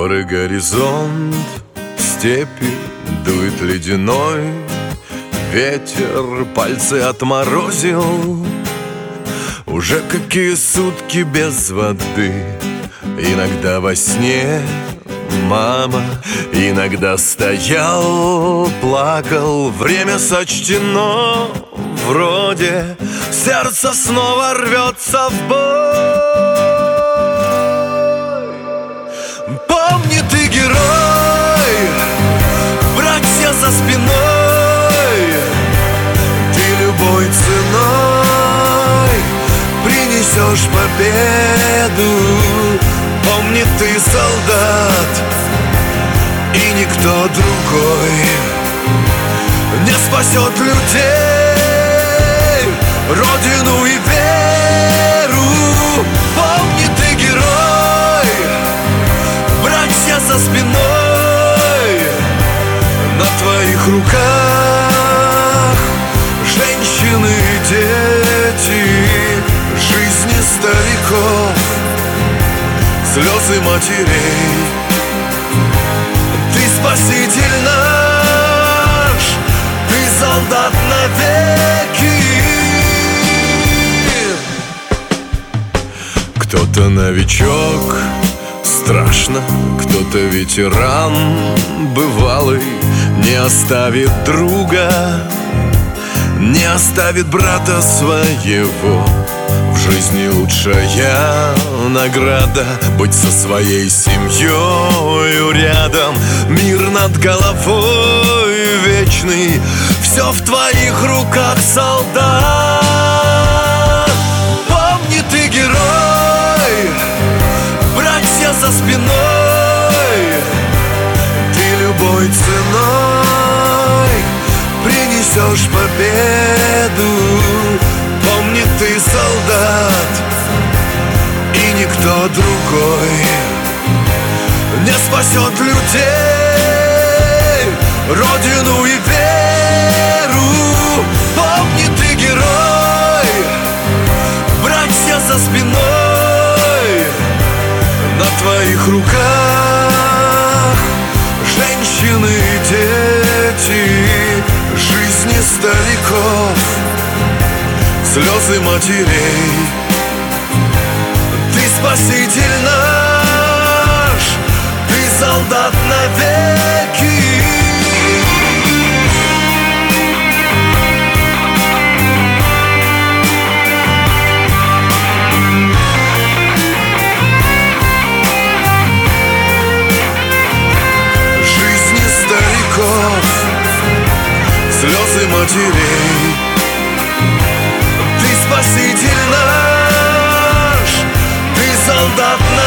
Горы, горизонт, степи, дует ледяной ветер, пальцы отморозил. Уже какие сутки без воды. Иногда во сне мама, иногда стоял, плакал. Время сочтено вроде, сердце снова рвется в бой. Помни, ты герой, братья за спиной. Ты любой ценой принесешь победу. Помни, ты солдат, и никто другой не спасет людей, родину и веру. Помни, ты герой, братья за спиной. На твоих руках женщины и дети, жизни стариков, слезы матерей. Ты спаситель наш, ты солдат навеки. Кто-то новичок, страшно, кто-то ветеран бывалый, не оставит друга, не оставит брата своего. В жизни лучшая награда — быть со своей семьей рядом. Мир над головой вечный, все в твоих руках, солдат. Помни, ты герой, братья за спиной. Ты любой ценой принесешь победу. Помни, ты солдат, и никто другой не спасет людей, родину и веру. Помни, ты герой, братья за спиной. На твоих руках женщины и дети, жизни стариков, слезы матерей. Ты спаситель наш, ты солдат навеки. Жизни стариков, слезы матерей. Ты спаситель наш, ты солдат наш.